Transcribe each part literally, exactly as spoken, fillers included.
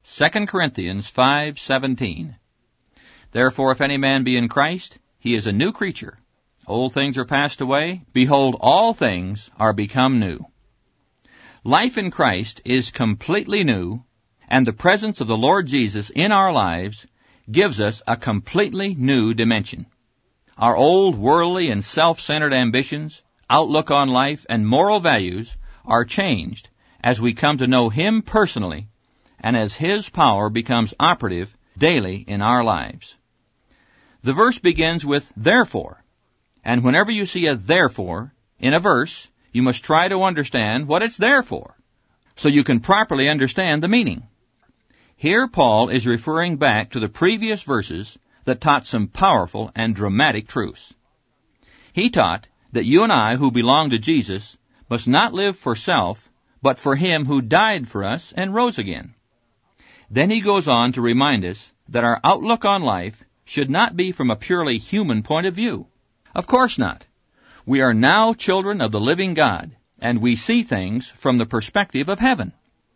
Second Corinthians five seventeen. Therefore, if any man be in Christ, he is a new creature. Old things are passed away. Behold, all things are become new. Life in Christ is completely new, and the presence of the Lord Jesus in our lives gives us a completely new dimension. Our old worldly and self-centered ambitions, outlook on life, and moral values are changed as we come to know Him personally and as His power becomes operative daily in our lives. The verse begins with therefore, and whenever you see a therefore in a verse, you must try to understand what it's there for, so you can properly understand the meaning. Here Paul is referring back to the previous verses that taught some powerful and dramatic truths. He taught that you and I who belong to Jesus must not live for self, but for Him who died for us and rose again. Then he goes on to remind us that our outlook on life should not be from a purely human point of view. Of course not. We are now children of the living God, and we see things from the perspective of heaven.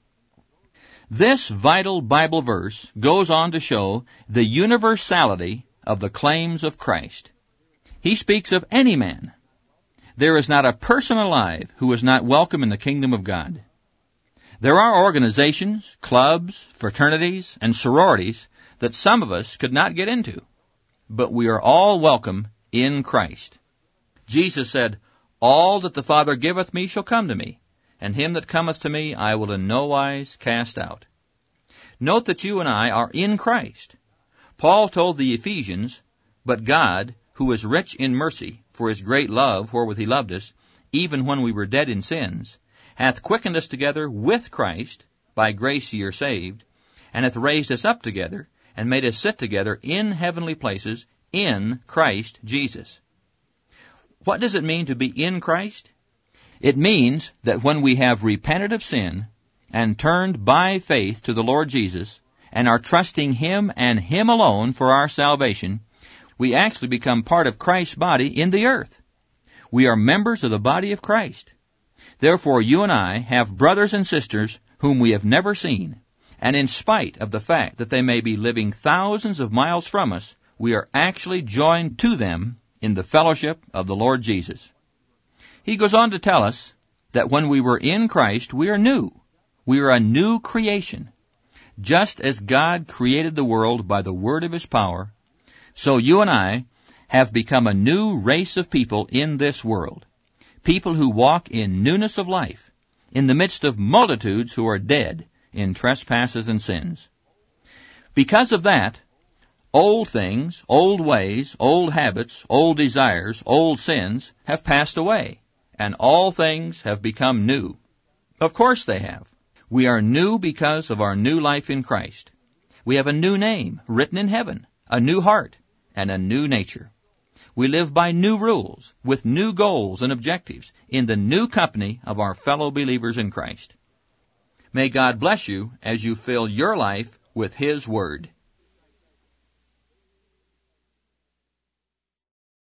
This vital Bible verse goes on to show the universality of the claims of Christ. He speaks of any man. There is not a person alive who is not welcome in the kingdom of God. There are organizations, clubs, fraternities, and sororities that some of us could not get into, but we are all welcome in Christ. Jesus said, all that the Father giveth me shall come to me, and him that cometh to me I will in no wise cast out. Note that you and I are in Christ. Paul told the Ephesians, but God, who is rich in mercy, for his great love wherewith he loved us, even when we were dead in sins, hath quickened us together with Christ, by grace ye are saved, and hath raised us up together, and made us sit together in heavenly places in Christ Jesus. What does it mean to be in Christ? It means that when we have repented of sin and turned by faith to the Lord Jesus and are trusting Him and Him alone for our salvation, we actually become part of Christ's body in the earth. We are members of the body of Christ. Therefore, you and I have brothers and sisters whom we have never seen, and in spite of the fact that they may be living thousands of miles from us, we are actually joined to them in the fellowship of the Lord Jesus. He goes on to tell us that when we were in Christ, we are new. We are a new creation. Just as God created the world by the word of His power, so you and I have become a new race of people in this world, people who walk in newness of life, in the midst of multitudes who are dead in trespasses and sins. Because of that, old things, old ways, old habits, old desires, old sins have passed away, and all things have become new. Of course they have. We are new because of our new life in Christ. We have a new name written in heaven, a new heart, and a new nature. We live by new rules, with new goals and objectives, in the new company of our fellow believers in Christ. May God bless you as you fill your life with His Word.